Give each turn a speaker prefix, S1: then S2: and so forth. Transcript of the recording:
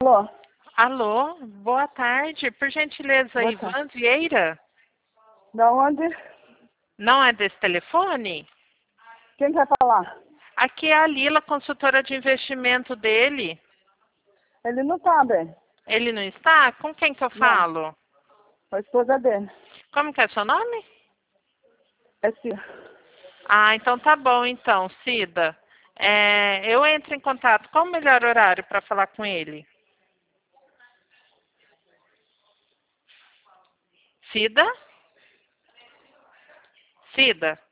S1: Alô?
S2: Alô, boa tarde. Por gentileza,
S1: Boa
S2: Ivan
S1: tarde.
S2: Vieira?
S1: Da onde?
S2: Não é desse telefone?
S1: Quem quer falar?
S2: Aqui é a Lila, consultora de investimento dele.
S1: Ele não tá bem.
S2: Ele não está? Com quem que eu
S1: Não.
S2: falo?
S1: A esposa dele.
S2: Como que é seu nome?
S1: É sim.
S2: Ah, então tá bom, então, Cida. Eu entro em contato. Qual o melhor horário para falar com ele? Cida? Cida?